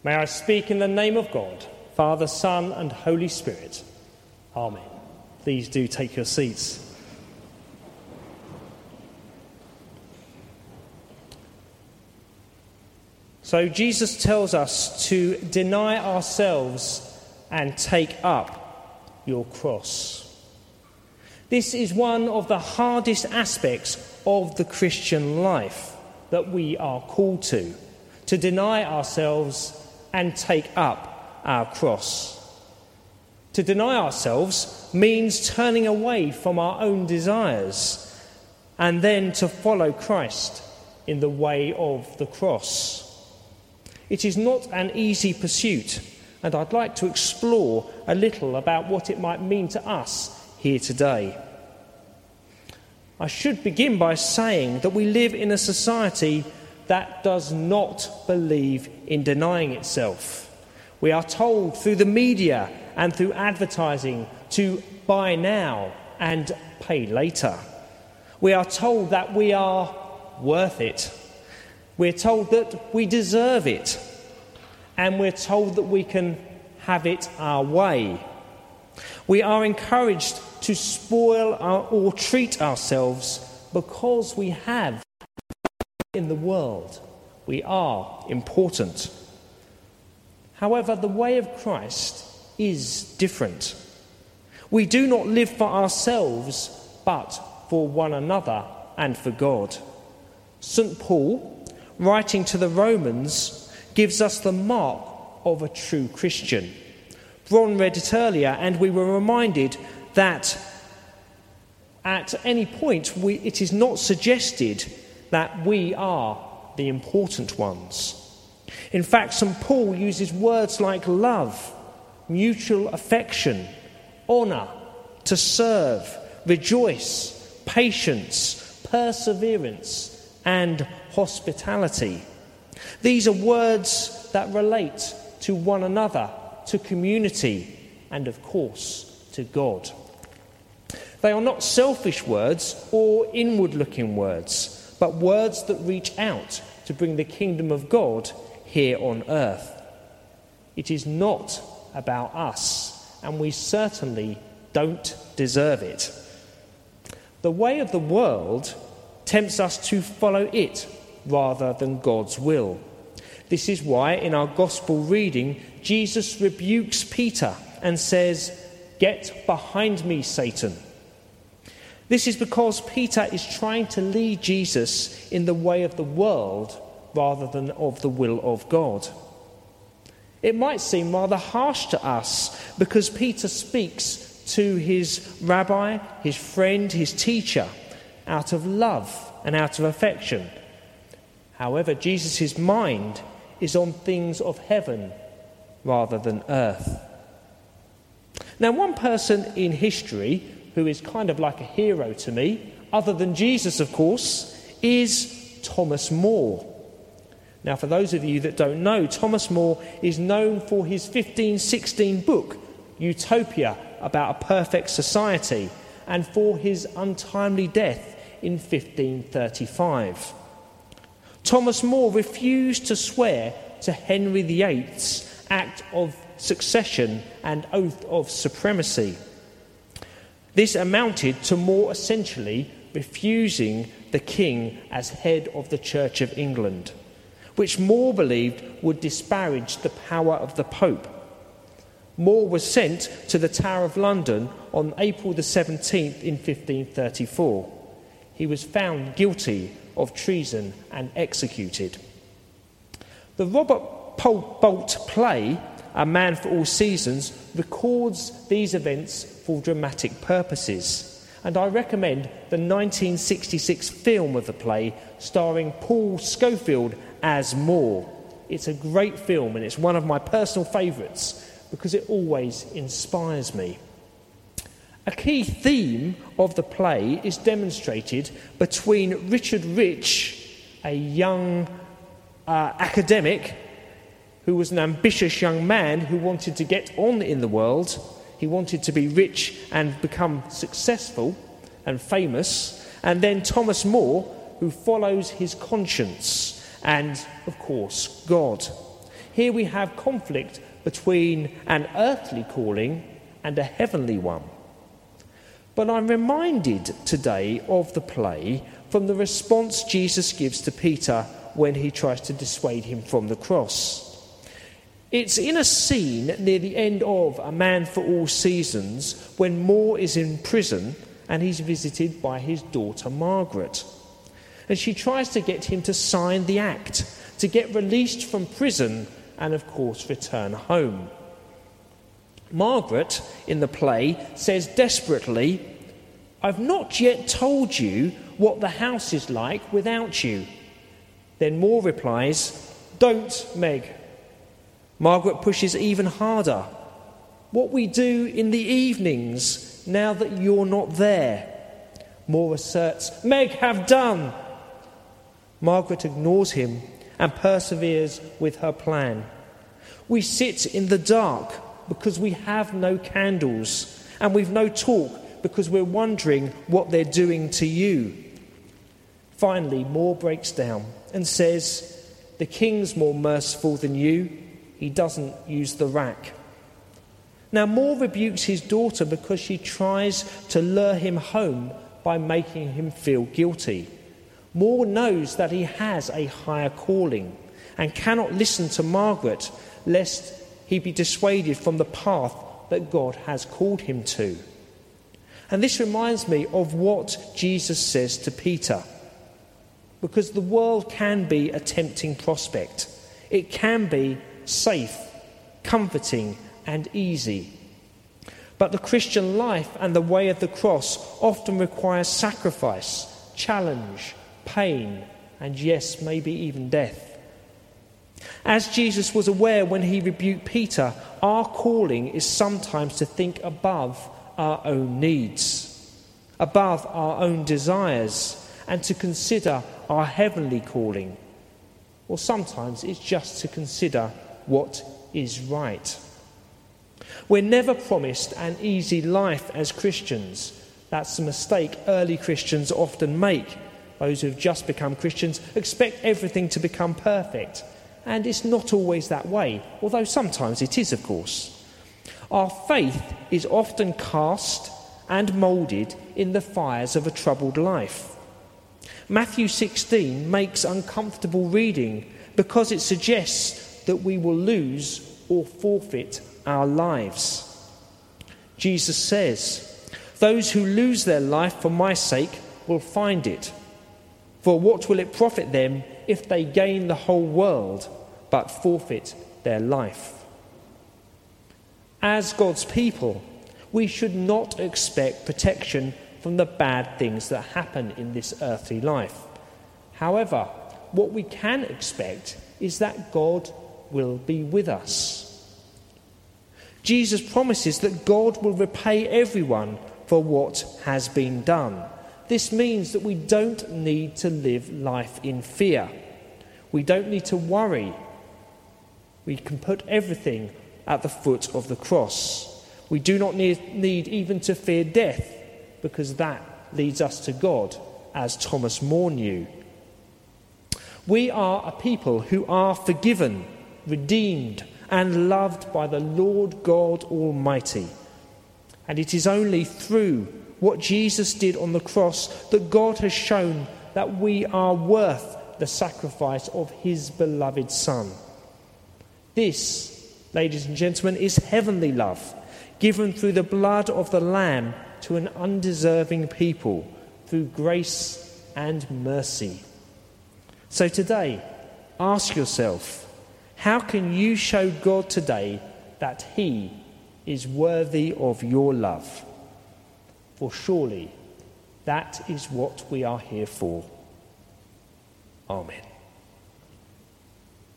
May I speak in the name of God, Father, Son, and Holy Spirit. Amen. Please do take your seats. So Jesus tells us to deny ourselves and take up your cross. This is one of the hardest aspects of the Christian life that we are called to deny ourselves and take up our cross. To deny ourselves means turning away from our own desires and then to follow Christ in the way of the cross. It is not an easy pursuit, and I'd like to explore a little about what it might mean to us here today. I should begin by saying that we live in a society that does not believe in denying itself. We are told through the media and through advertising to buy now and pay later. We are told that we are worth it. We're told that we deserve it. And we're told that we can have it our way. We are encouraged to spoil or treat ourselves because we have in the world. We are important. However, the way of Christ is different. We do not live for ourselves, but for one another and for God. St. Paul, writing to the Romans, gives us the mark of a true Christian. Bron read it earlier, and we were reminded that at any point it is not suggested that we are the important ones. In fact, St. Paul uses words like love, mutual affection, honour, to serve, rejoice, patience, perseverance, and hospitality. These are words that relate to one another, to community, and of course, to God. They are not selfish words or inward-looking words, but words that reach out to bring the kingdom of God here on earth. It is not about us, and we certainly don't deserve it. The way of the world tempts us to follow it rather than God's will. This is why in our gospel reading, Jesus rebukes Peter and says, "Get behind me, Satan." This is because Peter is trying to lead Jesus in the way of the world rather than of the will of God. It might seem rather harsh to us because Peter speaks to his rabbi, his friend, his teacher, out of love and out of affection. However, Jesus' mind is on things of heaven rather than earth. Now, one person in history who is kind of like a hero to me, other than Jesus, of course, is Thomas More. Now, for those of you that don't know, Thomas More is known for his 1516 book, Utopia, about a perfect society, and for his untimely death in 1535. Thomas More refused to swear to Henry VIII's Act of Succession and Oath of Supremacy. This amounted to more essentially refusing the king as head of the Church of England, which More believed would disparage the power of the Pope. More was sent to the Tower of London on April the 17th in 1534. He was found guilty of treason and executed. The Robert Bolt play, A Man for All Seasons, records these events for dramatic purposes, and I recommend the 1966 film of the play starring Paul Scofield as More. It's a great film and it's one of my personal favourites because it always inspires me. A key theme of the play is demonstrated between Richard Rich, a young academic who was an ambitious young man who wanted to get on in the world. He wanted to be rich and become successful and famous. And then Thomas More, who follows his conscience and, of course, God. Here we have conflict between an earthly calling and a heavenly one. But I'm reminded today of the play from the response Jesus gives to Peter when he tries to dissuade him from the cross. It's in a scene near the end of A Man for All Seasons when Moore is in prison and he's visited by his daughter Margaret. And she tries to get him to sign the act, to get released from prison and, of course, return home. Margaret, in the play, says desperately, "I've not yet told you what the house is like without you." Then Moore replies, "Don't, Meg." Margaret pushes even harder. "What we do in the evenings now that you're not there." Moore asserts, "Meg, have done." Margaret ignores him and perseveres with her plan. "We sit in the dark because we have no candles, and we've no talk because we're wondering what they're doing to you." Finally, Moore breaks down and says, "The king's more merciful than you. He doesn't use the rack." Now, Moore rebukes his daughter because she tries to lure him home by making him feel guilty. Moore knows that he has a higher calling and cannot listen to Margaret lest he be dissuaded from the path that God has called him to. And this reminds me of what Jesus says to Peter, because the world can be a tempting prospect. It can be safe, comforting, and easy. But the Christian life and the way of the cross often requires sacrifice, challenge, pain, and yes, maybe even death. As Jesus was aware when he rebuked Peter, our calling is sometimes to think above our own needs, above our own desires, and to consider our heavenly calling. Or sometimes it's just to consider what is right. We're never promised an easy life as Christians. That's a mistake early Christians often make. Those who have just become Christians expect everything to become perfect. And it's not always that way, although sometimes it is, of course. Our faith is often cast and moulded in the fires of a troubled life. Matthew 16 makes uncomfortable reading because it suggests that we will lose or forfeit our lives. Jesus says, "Those who lose their life for my sake will find it. For what will it profit them if they gain the whole world but forfeit their life?" As God's people, we should not expect protection from the bad things that happen in this earthly life. However, what we can expect is that God will be with us. Jesus promises that God will repay everyone for what has been done. This means that we don't need to live life in fear. We don't need to worry. We can put everything at the foot of the cross. We do not need even to fear death, because that leads us to God, as Thomas More knew. We are a people who are forgiven, redeemed, and loved by the Lord God Almighty. And it is only through what Jesus did on the cross that God has shown that we are worth the sacrifice of his beloved Son. This, ladies and gentlemen, is heavenly love, given through the blood of the Lamb to an undeserving people, through grace and mercy. So today, ask yourself, how can you show God today that he is worthy of your love? For surely that is what we are here for. Amen.